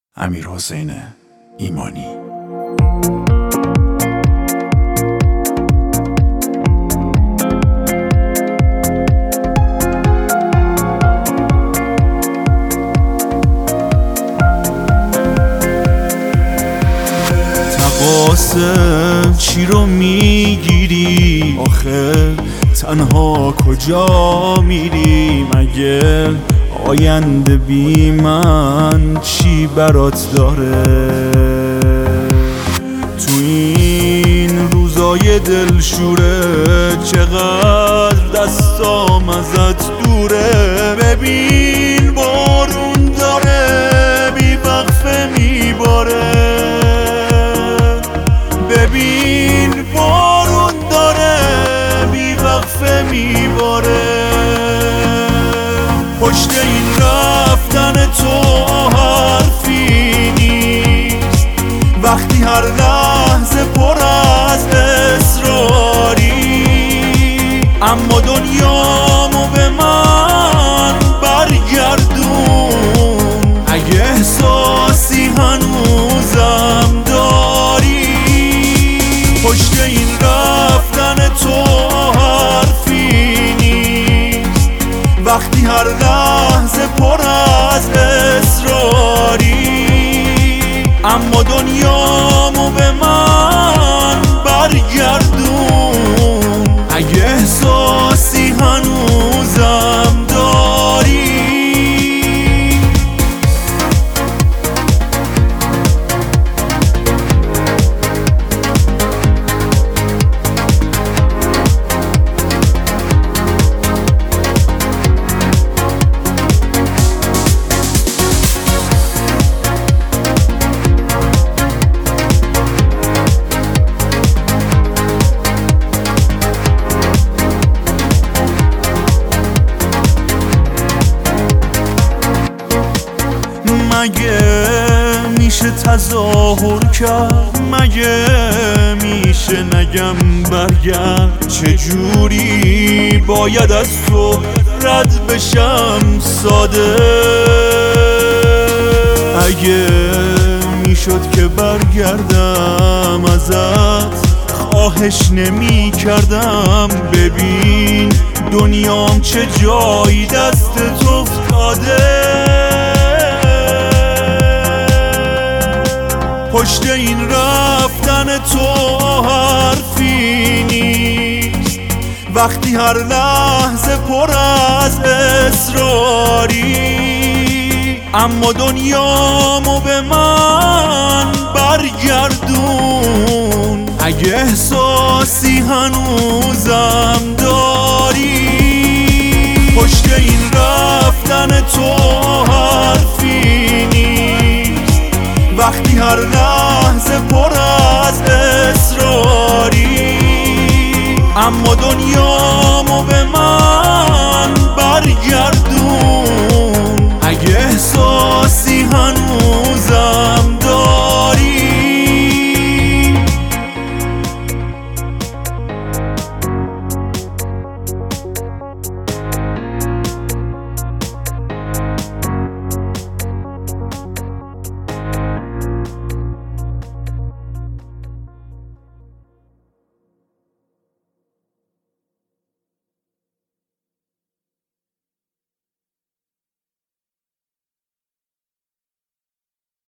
امیرحسین ایمانی. تقاسم چی رو میگیری؟ آخه تنها کجا میری؟ مگه آینده بی من چی برات داره؟ تو این روزای دلشوره چقدر دستام ازت دوره. ببین بارون داره بی وقفه میباره. ببین بارون داره بی وقفه میباره. پشت این رفتن تو حرفی نیست، وقتی هر لحظه پر از اصراری. اما دنیامو به من برگردون، اگه احساسی هنوزم داری. پشت این رفتن تو حرفی نیست، وقتی هر لحظه پر از اصراری. اما دنیامو به من برگردون، اگه احساسی هنوزم داری. مگه میشه تظاهر کرد؟ مگه میشه نگم برگرد؟ چجوری باید از تو رد بشم ساده؟ اگه میشد که برگردم ازت خواهش نمی کردم. ببین دنیام چه جایی دست تو افتاده. پشت این رفتن تو حرفی نیست، وقتی هر لحظه پر از اصراری. اما دنیامو به من برگردون، اگه احساسی هنوزم داری. پشت این رفتن تو حرفی نیست، وقتی هر لحظه پر از اصراری. اما دنیا